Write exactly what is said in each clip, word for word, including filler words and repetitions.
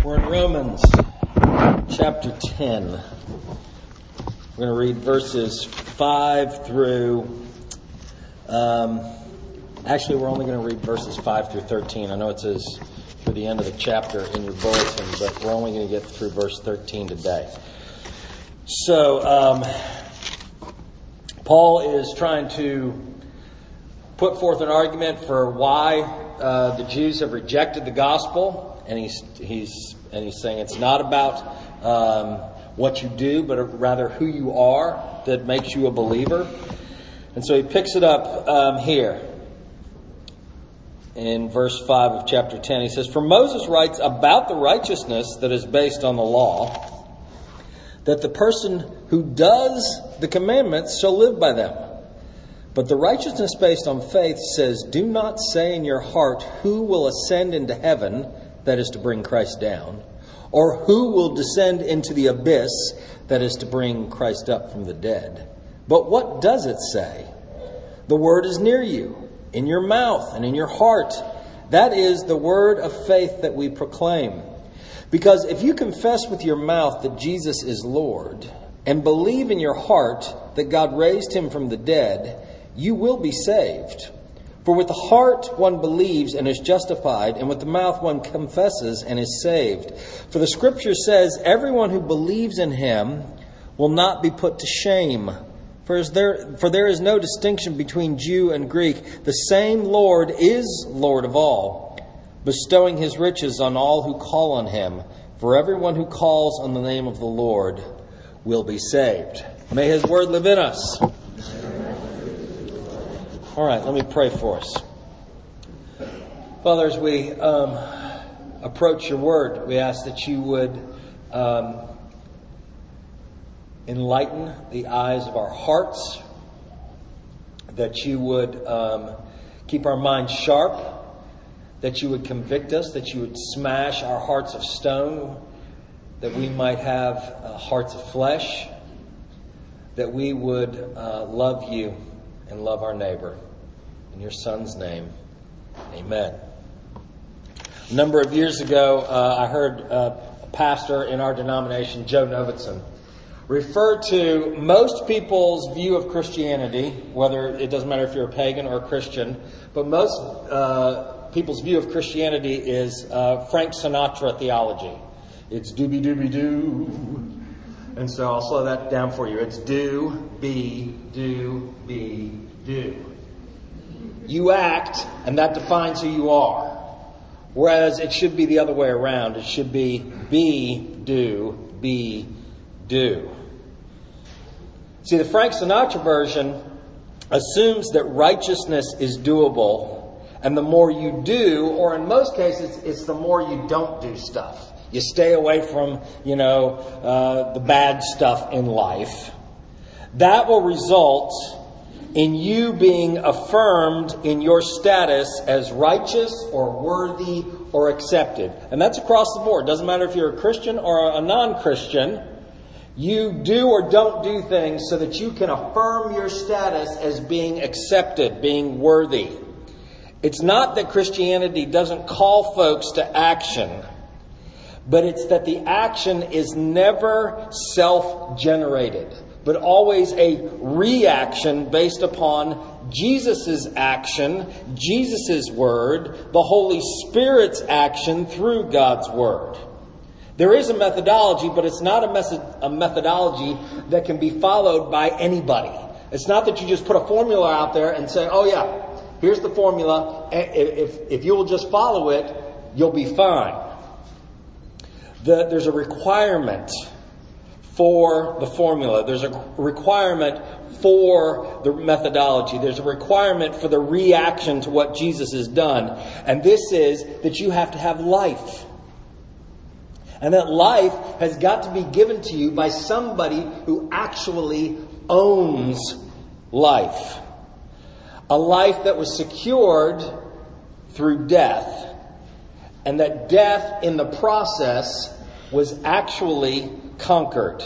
We're in Romans chapter ten. We're going to read verses five through... Um, actually, we're only going to read verses five through thirteen. I know it says through the end of the chapter in your bulletin, but we're only going to get through verse thirteen today. So, um, Paul is trying to put forth an argument for why uh, the Jews have rejected the gospel. And he's he's and he's saying it's not about um, what you do, but rather who you are that makes you a believer. And so he picks it up um, here in verse five of chapter ten. He says, "For Moses writes about the righteousness that is based on the law, that the person who does the commandments shall live by them. But the righteousness based on faith says, do not say in your heart, who will ascend into heaven, that is to bring Christ down, or who will descend into the abyss, that is to bring Christ up from the dead. But what does it say? The word is near you, in your mouth and in your heart. That is the word of faith that we proclaim. Because if you confess with your mouth that Jesus is Lord, and believe in your heart that God raised him from the dead, you will be saved. For with the heart one believes and is justified, and with the mouth one confesses and is saved. For the scripture says, everyone who believes in him will not be put to shame. For, is there, for there is no distinction between Jew and Greek. The same Lord is Lord of all, bestowing his riches on all who call on him. For everyone who calls on the name of the Lord will be saved." May his word live in us. All right, let me pray for us. Father, as we um, approach your word, we ask that you would um, enlighten the eyes of our hearts, that you would um, keep our minds sharp, that you would convict us, that you would smash our hearts of stone, that we might have uh, hearts of flesh, that we would uh, love you and love our neighbor. In your Son's name, amen. A number of years ago, uh, I heard a pastor in our denomination, Joe Novitzon, refer to most people's view of Christianity, whether it doesn't matter if you're a pagan or a Christian, but most uh, people's view of Christianity is uh, Frank Sinatra theology. It's doobie-doobie-doo. And so I'll slow that down for you. It's do, be, do, be, do. You act, and that defines who you are. Whereas it should be the other way around. It should be be, do, be, do. See, the Frank Sinatra version assumes that righteousness is doable, and the more you do, or in most cases, it's the more you don't do stuff. You stay away from, you know, uh, the bad stuff in life. That will result in you being affirmed in your status as righteous or worthy or accepted. And that's across the board. Doesn't matter if you're a Christian or a non-Christian. You do or don't do things so that you can affirm your status as being accepted, being worthy. It's not that Christianity doesn't call folks to action, but it's that the action is never self-generated, but always a reaction based upon Jesus' action, Jesus' word, the Holy Spirit's action through God's word. There is a methodology, but it's not a, method, a methodology that can be followed by anybody. It's not that you just put a formula out there and say, oh yeah, here's the formula. If, if you will just follow it, you'll be fine. The, there's a requirement for the formula. There's a requirement for the methodology. There's a requirement for the reaction to what Jesus has done. And this is that you have to have life. And that life has got to be given to you by somebody who actually owns life. A life that was secured through death. And that death in the process was actually conquered.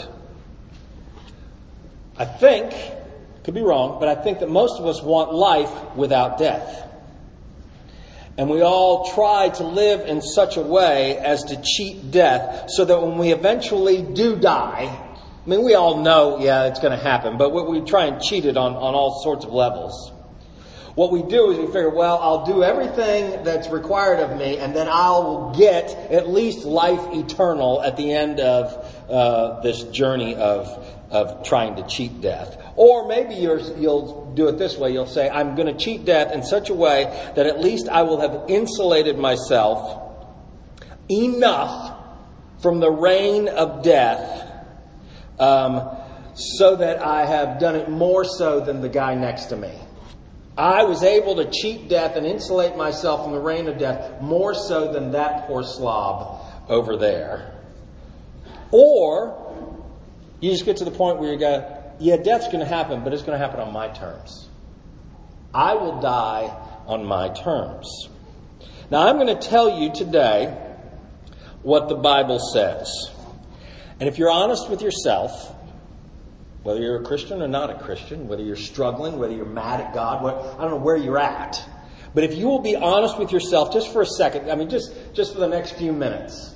I think, could be wrong, but I think that most of us want life without death. And we all try to live in such a way as to cheat death so that when we eventually do die, I mean, we all know, yeah, it's going to happen, but we try and cheat it on, on all sorts of levels. What we do is we figure, well, I'll do everything that's required of me, and then I'll get at least life eternal at the end of uh, this journey of of trying to cheat death. Or maybe you're, you'll do it this way. You'll say, I'm going to cheat death in such a way that at least I will have insulated myself enough from the reign of death um, so that I have done it more so than the guy next to me. I was able to cheat death and insulate myself from the reign of death more so than that poor slob over there. Or you just get to the point where you go, yeah, death's going to happen, but it's going to happen on my terms. I will die on my terms. Now, I'm going to tell you today what the Bible says. And if you're honest with yourself, whether you're a Christian or not a Christian, whether you're struggling, whether you're mad at God, what, I don't know where you're at. But if you will be honest with yourself just for a second, I mean, just, just for the next few minutes,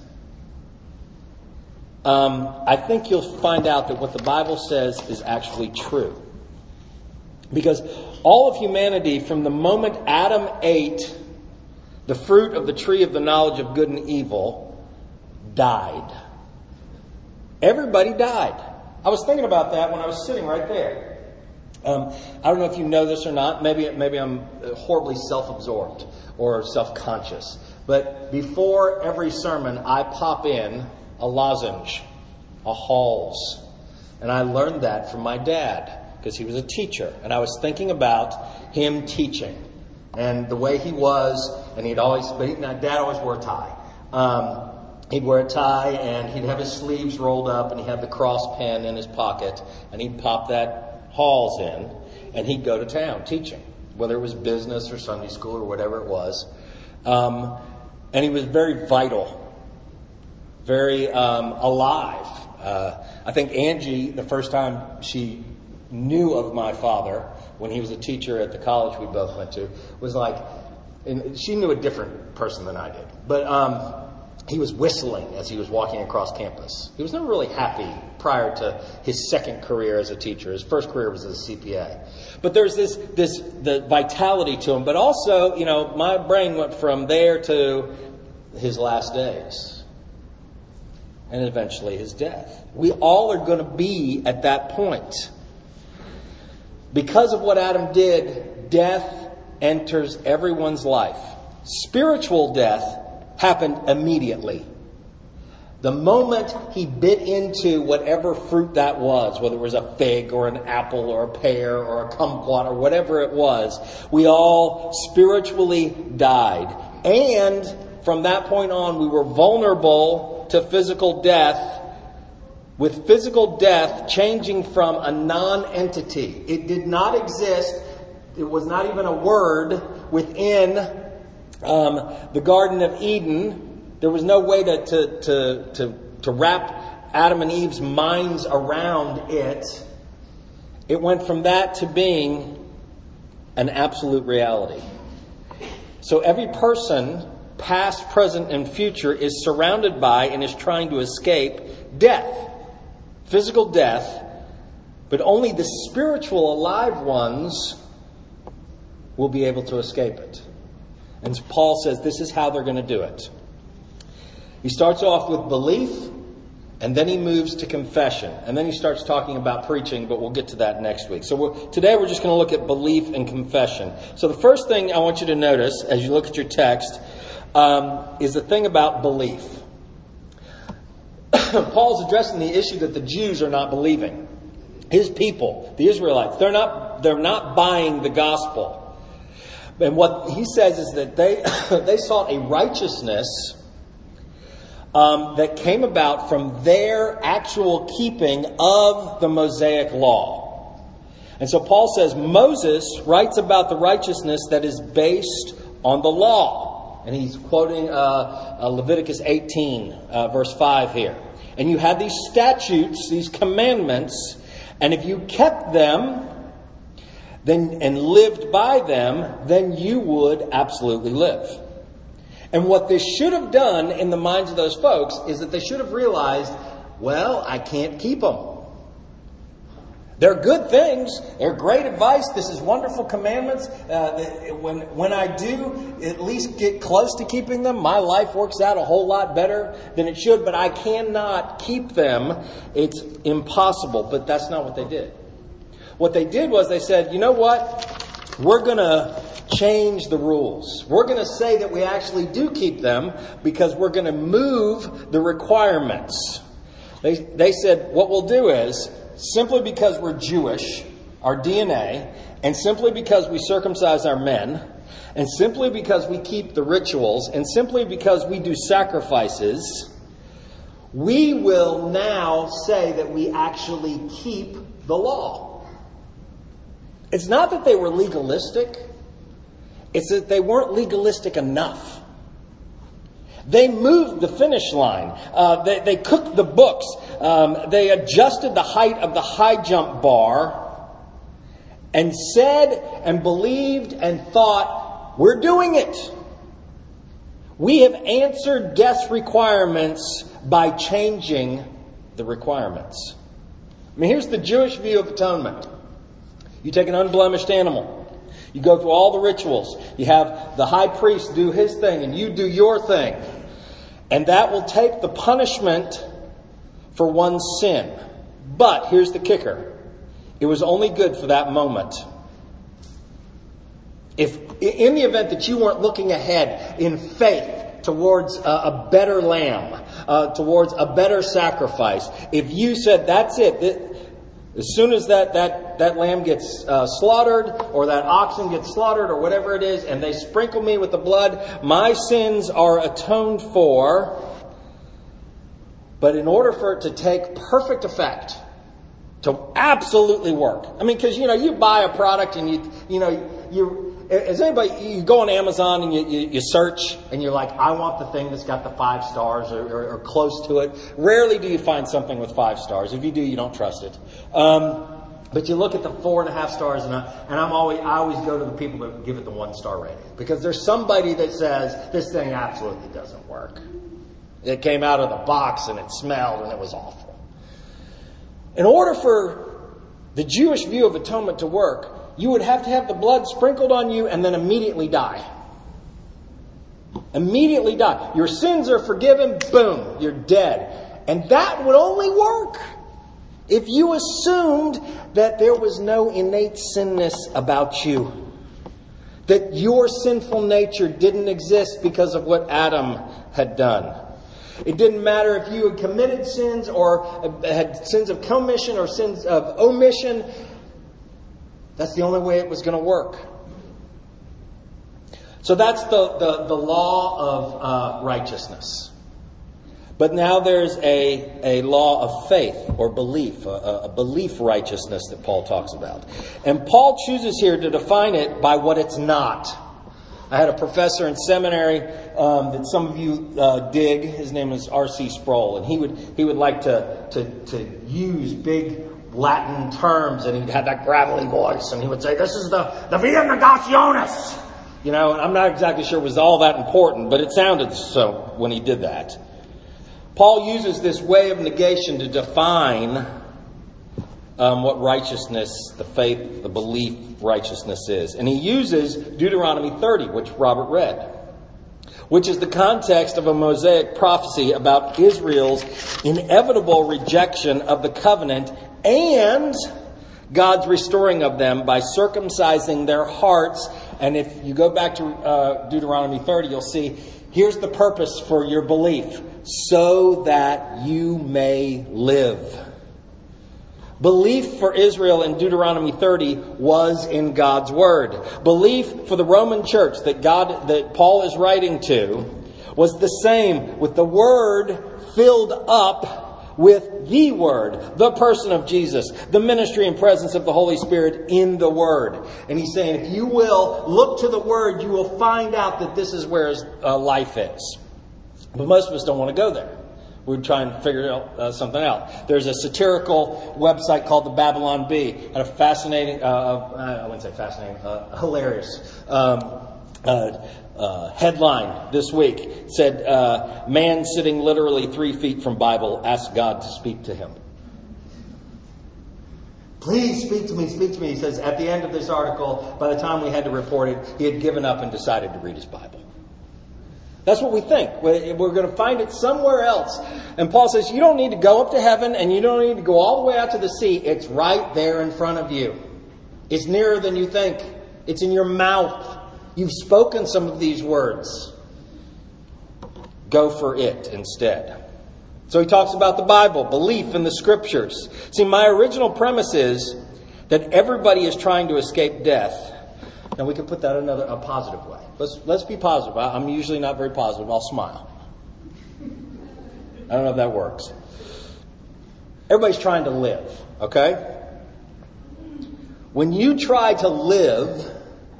um, I think you'll find out that what the Bible says is actually true. Because all of humanity, from the moment Adam ate the fruit of the tree of the knowledge of good and evil, died. Everybody died. I was thinking about that when I was sitting right there. Um, I don't know if you know this or not. Maybe maybe I'm horribly self-absorbed or self-conscious. But before every sermon, I pop in a lozenge, a Halls. And I learned that from my dad because he was a teacher. And I was thinking about him teaching and the way he was. And he'd always, but he, my dad always wore a tie. Um, He'd wear a tie and he'd have his sleeves rolled up and he had the cross pen in his pocket and he'd pop that Halls in and he'd go to town teaching, whether it was business or Sunday school or whatever it was. Um, and he was very vital, very um, alive. Uh, I think Angie, the first time she knew of my father when he was a teacher at the college we both went to, was like, and she knew a different person than I did. But um he was whistling as he was walking across campus. He was never really happy prior to his second career as a teacher. His first career was as a C P A. But there's this, this, the vitality to him. But also, you know, my brain went from there to his last days. And eventually his death. We all are going to be at that point. Because of what Adam did, death enters everyone's life. Spiritual death happened immediately. The moment he bit into whatever fruit that was, whether it was a fig or an apple or a pear or a kumquat or whatever it was, we all spiritually died. And from that point on, we were vulnerable to physical death, with physical death changing from a non-entity. It did not exist. It was not even a word within Um, the Garden of Eden. There was no way to, to, to, to, to wrap Adam and Eve's minds around it. It went from that to being an absolute reality. So every person, past, present, and future, is surrounded by and is trying to escape death. Physical death. But only the spiritual alive ones will be able to escape it. And Paul says this is how they're going to do it. He starts off with belief, and then he moves to confession. And then he starts talking about preaching, but we'll get to that next week. So we're, today we're just going to look at belief and confession. So the first thing I want you to notice as you look at your text um, is the thing about belief. Paul's addressing the issue that the Jews are not believing. His people, the Israelites, they're not, they're not buying the gospel. And what he says is that they they sought a righteousness um, that came about from their actual keeping of the Mosaic law. And so Paul says Moses writes about the righteousness that is based on the law. And he's quoting uh, uh, Leviticus eighteen, uh, verse five here. And you had these statutes, these commandments, and if you kept them, then and lived by them, then you would absolutely live. And what this should have done in the minds of those folks is that they should have realized, well, I can't keep them. They're good things. They're great advice. This is wonderful commandments. Uh, when when I do at least get close to keeping them, my life works out a whole lot better than it should. But I cannot keep them. It's impossible. But that's not what they did. What they did was they said, you know what? We're going to change the rules. We're going to say that we actually do keep them because we're going to move the requirements. They they said what we'll do is, simply because we're Jewish, our D N A, and simply because we circumcise our men, and simply because we keep the rituals, and simply because we do sacrifices, we will now say that we actually keep the law. It's not that they were legalistic. It's that they weren't legalistic enough. They moved the finish line. Uh, they, they cooked the books. Um, they adjusted the height of the high jump bar and said and believed and thought, we're doing it. We have answered death's requirements by changing the requirements. I mean, here's the Jewish view of atonement. You take an unblemished animal. You go through all the rituals. You have the high priest do his thing and you do your thing. And that will take the punishment for one's sin. But here's the kicker. It was only good for that moment. If in the event that you weren't looking ahead in faith towards a, a better lamb, uh, towards a better sacrifice, if you said, that's it, it as soon as that, that, that lamb gets uh, slaughtered or that oxen gets slaughtered or whatever it is, and they sprinkle me with the blood, my sins are atoned for. But in order for it to take perfect effect, to absolutely work. I mean, because, you know, you buy a product and you, you know, you, as anybody, you go on Amazon and you, you, you search and you're like, I want the thing that's got the five stars or, or, or close to it. Rarely do you find something with five stars. If you do, you don't trust it. Um, but you look at the four and a half stars, and, I, and I'm always, I always go to the people that give it the one star rating, because there's somebody that says this thing absolutely doesn't work. It came out of the box and it smelled and it was awful. In order for the Jewish view of atonement to work, you would have to have the blood sprinkled on you and then immediately die. Immediately die. Your sins are forgiven. Boom. You're dead. And that would only work if you assumed that there was no innate sinness about you. That your sinful nature didn't exist because of what Adam had done. It didn't matter if you had committed sins or had sins of commission or sins of omission. That's the only way it was going to work. So that's the, the, the law of uh, righteousness. But now there's a, a law of faith or belief, a, a belief righteousness that Paul talks about. And Paul chooses here to define it by what it's not. I had a professor in seminary um, that some of you uh, dig. His name is R C Sproul, and he would he would like to to to use big Latin terms, and he had that gravelly voice, and he would say, "This is the the via negationis." You know, and I'm not exactly sure it was all that important, but it sounded so when he did that. Paul uses this way of negation to define um, what righteousness, the faith, the belief righteousness is. And he uses Deuteronomy thirty, which Robert read, which is the context of a Mosaic prophecy about Israel's inevitable rejection of the covenant and God's restoring of them by circumcising their hearts. And if you go back to uh, Deuteronomy thirty, you'll see, here's the purpose for your belief, so that you may live. Belief for Israel in Deuteronomy thirty was in God's Word. Belief for the Roman church that God, that Paul is writing to, was the same, with the Word filled up with the Word, the person of Jesus, the ministry and presence of the Holy Spirit in the Word. And he's saying, if you will look to the Word, you will find out that this is where uh, life is. But most of us don't want to go there. We're trying to figure out uh, something out. There's a satirical website called the Babylon Bee. And a fascinating, uh, I wouldn't say fascinating, uh, hilarious um, uh, uh, headline this week. It said, uh, man sitting literally three feet from Bible asks God to speak to him. Please speak to me, speak to me. He says at the end of this article, by the time we had to report it, he had given up and decided to read his Bible. That's what we think. We're going to find it somewhere else. And Paul says you don't need to go up to heaven and you don't need to go all the way out to the sea. It's right there in front of you. It's nearer than you think. It's in your mouth. You've spoken some of these words. Go for it instead. So he talks about the Bible, belief in the Scriptures. See, my original premise is that everybody is trying to escape death. Now we can put that another a positive way. Let's let's be positive. I'm usually not very positive. I'll smile. I don't know if that works. Everybody's trying to live, okay? When you try to live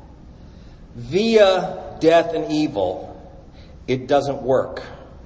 via death and evil, it doesn't work.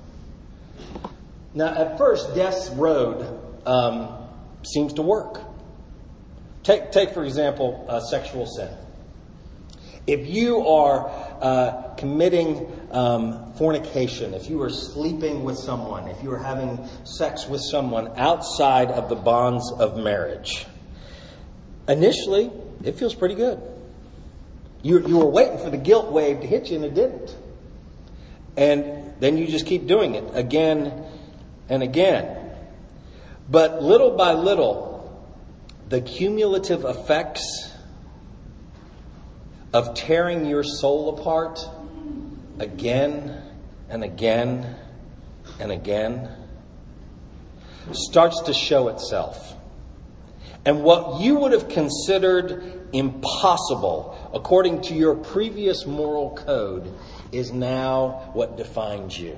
Now, at first, death's road um, seems to work. Take, take for example, uh, sexual sin. If you are uh, committing um, fornication, if you are sleeping with someone, if you are having sex with someone outside of the bonds of marriage, initially, it feels pretty good. You, you were waiting for the guilt wave to hit you, and it didn't. And then you just keep doing it again and again. But little by little, the cumulative effects of tearing your soul apart again and again and again starts to show itself. And what you would have considered impossible according to your previous moral code is now what defines you.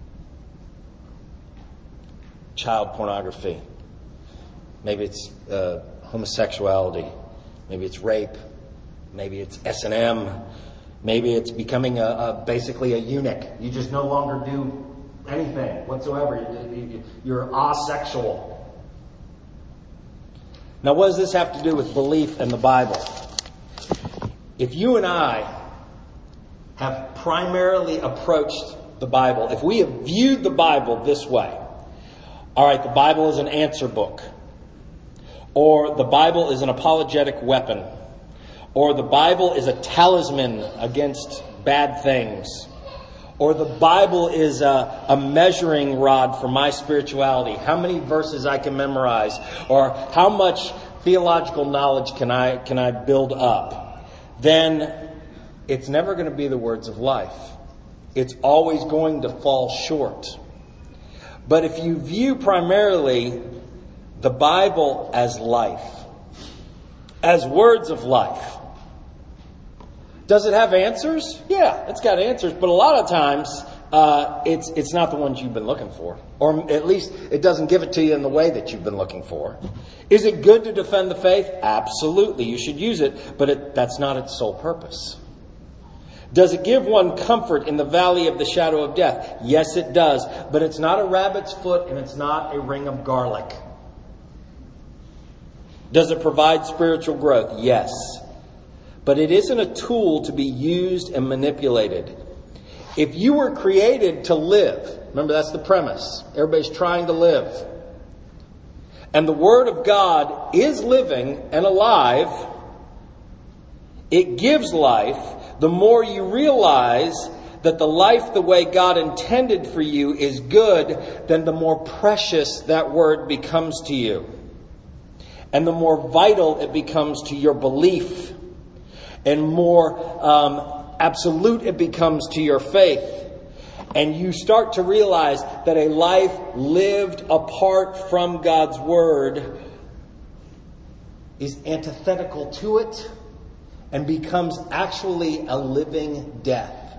Child pornography. Maybe it's uh, homosexuality. Maybe it's rape. Maybe it's S and M. Maybe it's becoming a, a basically a eunuch. You just no longer do anything whatsoever. You're asexual. Now, what does this have to do with belief in the Bible? If you and I have primarily approached the Bible, if we have viewed the Bible this way, all right, the Bible is an answer book, or the Bible is an apologetic weapon, or the Bible is a talisman against bad things, or the Bible is a, a measuring rod for my spirituality, how many verses I can memorize, or how much theological knowledge can I can I build up, then it's never going to be the words of life. It's always going to fall short. But if you view primarily the Bible as life, as words of life, does it have answers? Yeah, it's got answers, but a lot of times uh, it's it's not the ones you've been looking for, or at least it doesn't give it to you in the way that you've been looking for. Is it good to defend the faith? Absolutely, you should use it, but it, that's not its sole purpose. Does it give one comfort in the valley of the shadow of death? Yes, it does, but it's not a rabbit's foot and it's not a ring of garlic. Does it provide spiritual growth? Yes. But it isn't a tool to be used and manipulated. If you were created to live, remember that's the premise. Everybody's trying to live. And the Word of God is living and alive. It gives life. The more you realize that the life the way God intended for you is good, then the more precious that Word becomes to you. And the more vital it becomes to your belief. And more um, absolute it becomes to your faith. And you start to realize that a life lived apart from God's Word is antithetical to it and becomes actually a living death.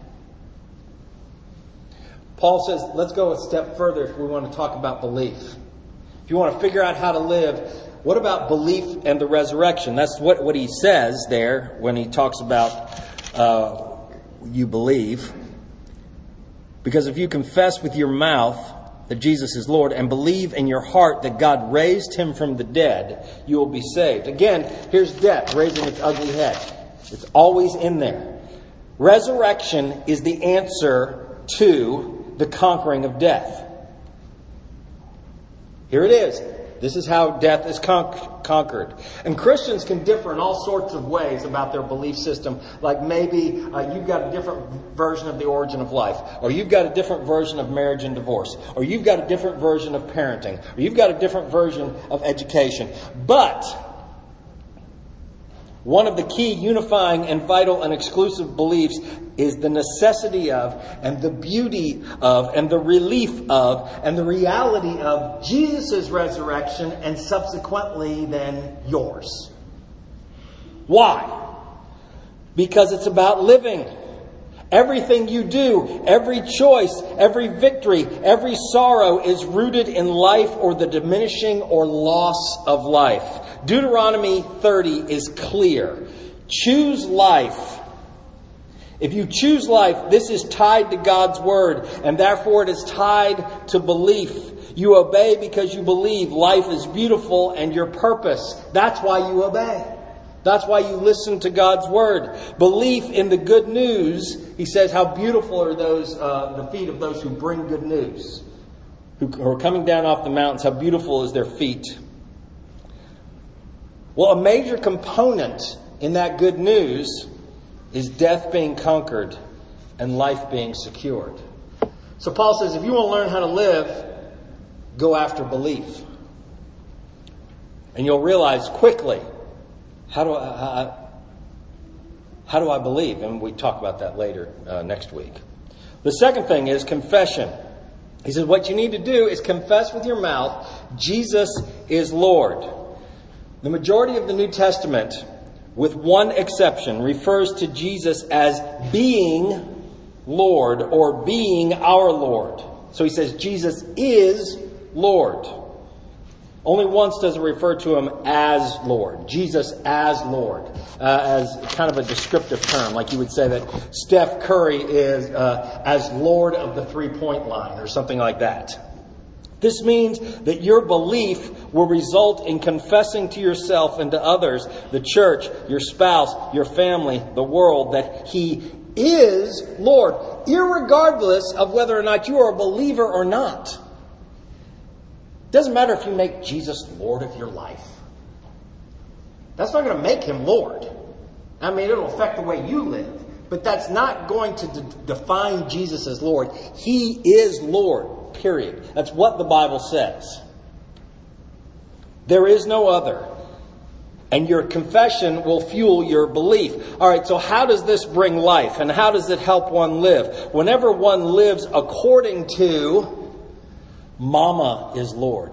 Paul says, let's go a step further if we want to talk about belief. If you want to figure out how to live, what about belief and the resurrection? That's what, what he says there when he talks about uh, you believe. Because if you confess with your mouth that Jesus is Lord and believe in your heart that God raised him from the dead, you will be saved. Again, here's death raising its ugly head. It's always in there. Resurrection is the answer to the conquering of death. Here it is. This is how death is con- conquered. And Christians can differ in all sorts of ways about their belief system. Like maybe uh, you've got a different version of the origin of life. Or you've got a different version of marriage and divorce. Or you've got a different version of parenting. Or you've got a different version of education. But one of the key unifying and vital and exclusive beliefs is the necessity of, and the beauty of, and the relief of, and the reality of Jesus' resurrection, and subsequently then yours. Why? Because it's about living. Everything you do, every choice, every victory, every sorrow is rooted in life or the diminishing or loss of life. Deuteronomy thirty is clear. Choose life. If you choose life, this is tied to God's word, and therefore it is tied to belief. You obey because you believe life is beautiful and your purpose. That's why you obey. That's why you listen to God's word. Belief in the good news, he says, how beautiful are those uh, the feet of those who bring good news, who, who are coming down off the mountains. How beautiful is their feet. Well, a major component in that good news is death being conquered and life being secured. So Paul says, if you want to learn how to live, go after belief. And you'll realize quickly, how do I, how, how do I believe? And we talk about that later uh, next week. The second thing is confession. He says, what you need to do is confess with your mouth, Jesus is Lord. The majority of the New Testament, with one exception, refers to Jesus as being Lord or being our Lord. So he says Jesus is Lord. Only once does it refer to him as Lord. Jesus as Lord. Uh, as kind of a descriptive term. Like you would say that Steph Curry is uh, as Lord of the three-point line or something like that. This means that your belief will result in confessing to yourself and to others, the church, your spouse, your family, the world, that He is Lord, irregardless of whether or not you are a believer or not. It doesn't matter if you make Jesus Lord of your life. That's not going to make Him Lord. I mean, it'll affect the way you live. But that's not going to de- define Jesus as Lord. He is Lord, period. That's what the Bible says. There is no other. And your confession will fuel your belief. All right, so how does this bring life? And how does it help one live? Whenever one lives according to Mama is Lord.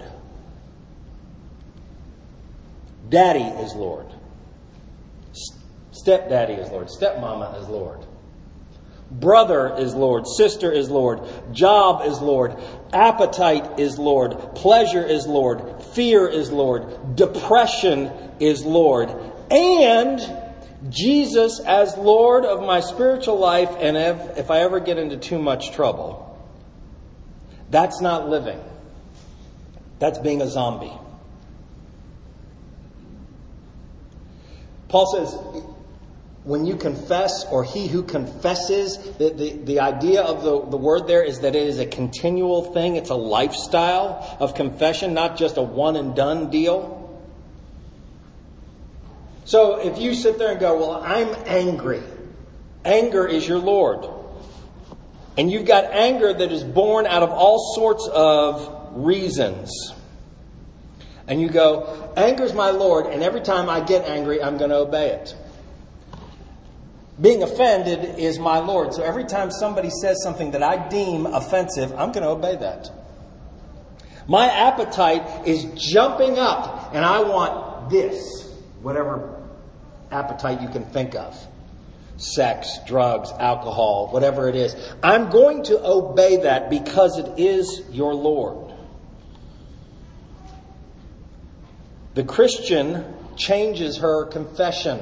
Daddy is Lord. Stepdaddy is Lord. Stepmama is Lord. Brother is Lord. Sister is Lord. Job is Lord. Appetite is Lord. Pleasure is Lord. Fear is Lord. Depression is Lord. And Jesus as Lord of my spiritual life, and if, if I ever get into too much trouble, that's not living. That's being a zombie. Paul says, when you confess, or he who confesses, the, the, the idea of the, the word there is that it is a continual thing. It's a lifestyle of confession, not just a one and done deal. So if you sit there and go, well, I'm angry. Anger is your Lord. And you've got anger that is born out of all sorts of reasons. And you go, anger's my Lord, and every time I get angry, I'm going to obey it. Being offended is my Lord. So every time somebody says something that I deem offensive, I'm going to obey that. My appetite is jumping up, and I want this, whatever appetite you can think of. Sex, drugs, alcohol, whatever it is. I'm going to obey that because it is your Lord. The Christian changes her confession.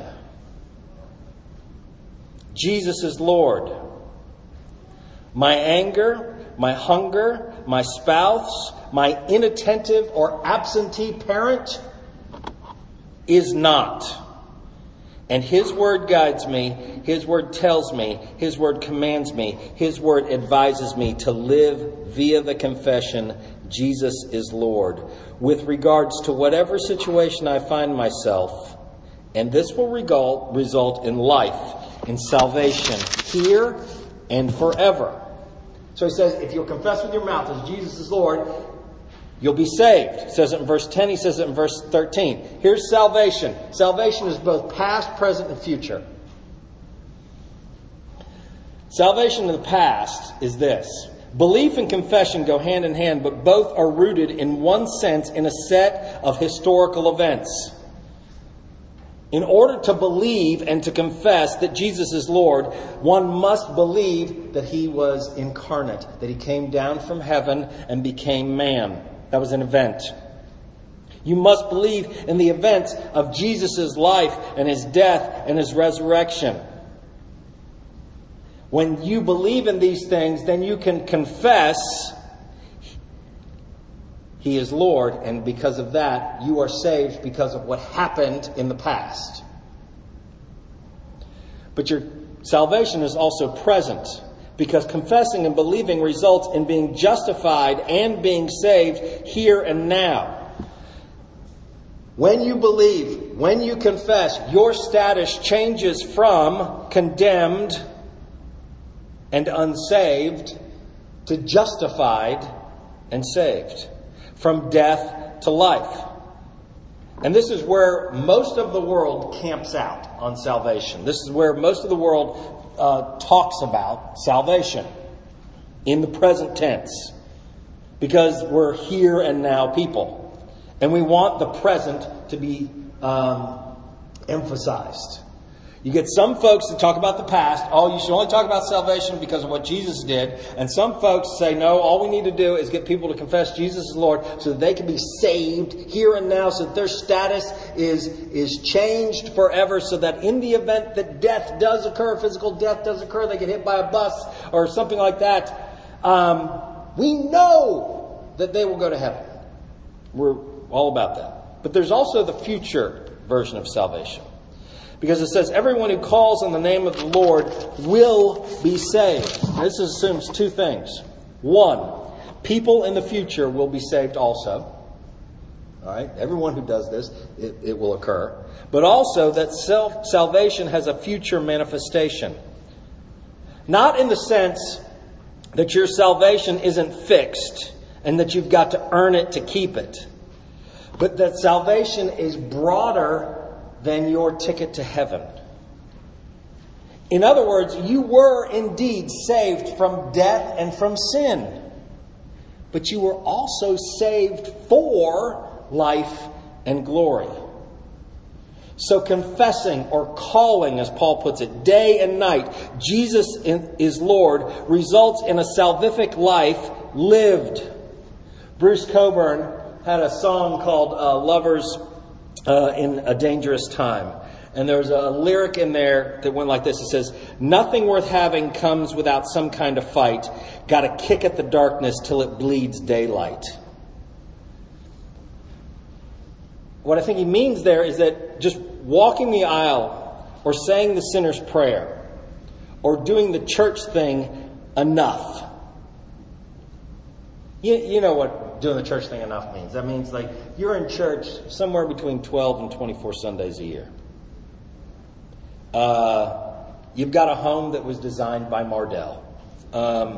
Jesus is Lord. My anger, my hunger, my spouse, my inattentive or absentee parent is not. And His Word guides me, His Word tells me, His Word commands me, His Word advises me to live via the confession, Jesus is Lord, with regards to whatever situation I find myself. And this will result, result in life, in salvation, here and forever. So he says, if you'll confess with your mouth as Jesus is Lord, you'll be saved. He says it in verse ten, he says it in verse thirteen. Here's salvation. Salvation is both past, present, and future. Salvation in the past is this. Belief and confession go hand in hand, but both are rooted in one sense in a set of historical events. In order to believe and to confess that Jesus is Lord, one must believe that He was incarnate, that He came down from heaven and became man. That was an event. You must believe in the events of Jesus' life and His death and His resurrection. When you believe in these things, then you can confess He is Lord, and because of that, you are saved because of what happened in the past. But your salvation is also present, because confessing and believing results in being justified and being saved here and now. When you believe, when you confess, your status changes from condemned and unsaved to justified and saved. From death to life. And this is where most of the world camps out on salvation. This is where most of the world uh, talks about salvation in the present tense. Because we're here and now people. And we want the present to be um, emphasized. You get some folks that talk about the past. Oh, you should only talk about salvation because of what Jesus did. And some folks say, no, all we need to do is get people to confess Jesus is Lord so that they can be saved here and now, so that their status is, is changed forever, so that in the event that death does occur, physical death does occur, they get hit by a bus or something like that, um, we know that they will go to heaven. We're all about that. But there's also the future version of salvation. Because it says, everyone who calls on the name of the Lord will be saved. Now, this assumes two things. One, people in the future will be saved also. All right, everyone who does this, it, it will occur. But also that self salvation has a future manifestation. Not in the sense that your salvation isn't fixed and that you've got to earn it to keep it. But that salvation is broader than your ticket to heaven. In other words, you were indeed saved from death and from sin. But you were also saved for life and glory. So confessing or calling, as Paul puts it, day and night, Jesus is Lord, results in a salvific life lived. Bruce Coburn had a song called uh, Lovers Uh, in a Dangerous Time. And there's a lyric in there that went like this. It says, nothing worth having comes without some kind of fight. Gotta kick at the darkness till it bleeds daylight. What I think he means there is that just walking the aisle or saying the sinner's prayer or doing the church thing enough. You, you know what doing the church thing enough means. That means like you're in church somewhere between twelve and twenty-four Sundays a year. Uh, you've got a home that was designed by Mardell. Um,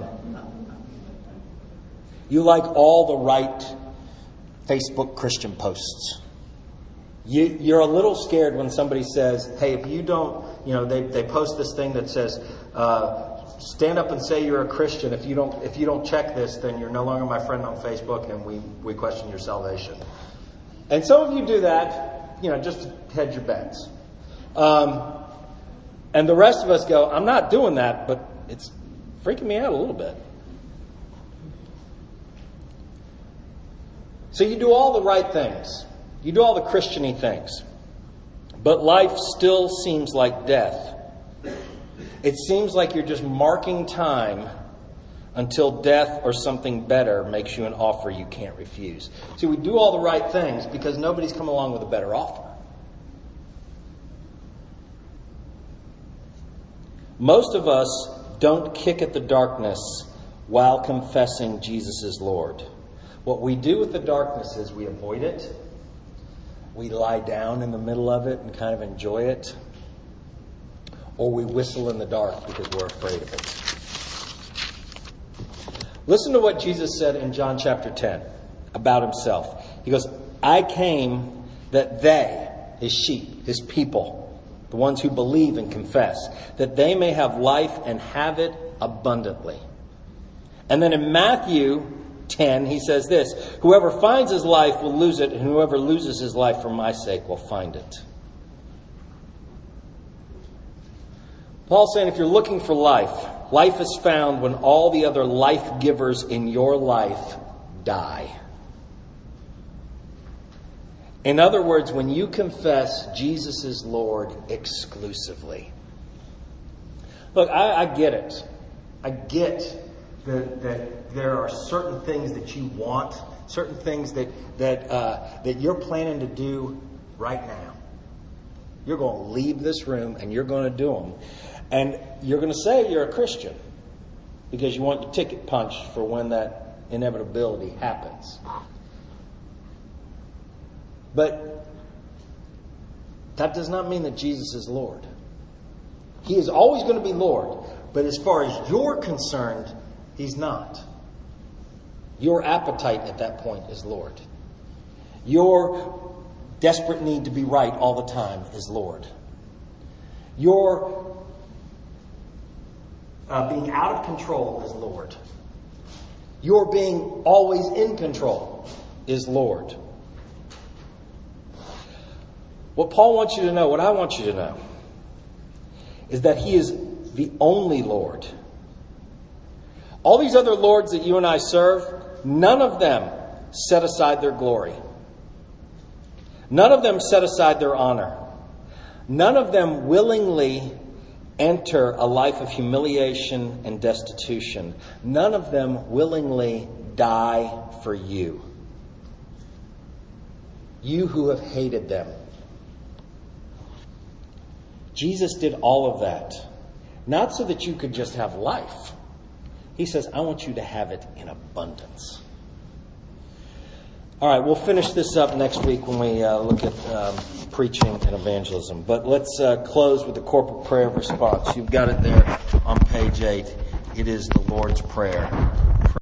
you like all the right Facebook Christian posts. You, you're a little scared when somebody says, hey, if you don't, you know, they, they post this thing that says, uh, stand up and say you're a Christian. If you don't, if you don't check this, then you're no longer my friend on Facebook, and we, we question your salvation. And some of you do that, you know, just to hedge your bets. Um, and the rest of us go, I'm not doing that, but it's freaking me out a little bit. So you do all the right things. You do all the Christian-y things. But life still seems like death. It seems like you're just marking time until death or something better makes you an offer you can't refuse. See, we do all the right things because nobody's come along with a better offer. Most of us don't kick at the darkness while confessing Jesus is Lord. What we do with the darkness is we avoid it. We lie down in the middle of it and kind of enjoy it. Or we whistle in the dark because we're afraid of it. Listen to what Jesus said in John chapter ten about himself. He goes, I came that they, his sheep, his people, the ones who believe and confess, that they may have life and have it abundantly. And then in Matthew ten, he says this, whoever finds his life will lose it, and whoever loses his life for my sake will find it. Paul's saying if you're looking for life, life is found when all the other life givers in your life die. In other words, when you confess Jesus is Lord exclusively. Look, I, I get it. I get that, that there are certain things that you want, certain things that that uh, that you're planning to do right now. You're going to leave this room and you're going to do them. And you're going to say you're a Christian because you want your ticket punched for when that inevitability happens. But that does not mean that Jesus is Lord. He is always going to be Lord. But as far as you're concerned, He's not. Your appetite at that point is Lord. Your desperate need to be right all the time is Lord. Your uh, being out of control is Lord. Your being always in control is Lord. What Paul wants you to know, what I want you to know, is that He is the only Lord. All these other lords that you and I serve, none of them set aside their glory. None of them set aside their honor. None of them willingly enter a life of humiliation and destitution. None of them willingly die for you. You who have hated them. Jesus did all of that, not so that you could just have life. He says, I want you to have it in abundance. All right, we'll finish this up next week when we uh, look at um, preaching and evangelism. But let's uh, close with the corporate prayer of response. You've got it there on page eight. It is the Lord's Prayer.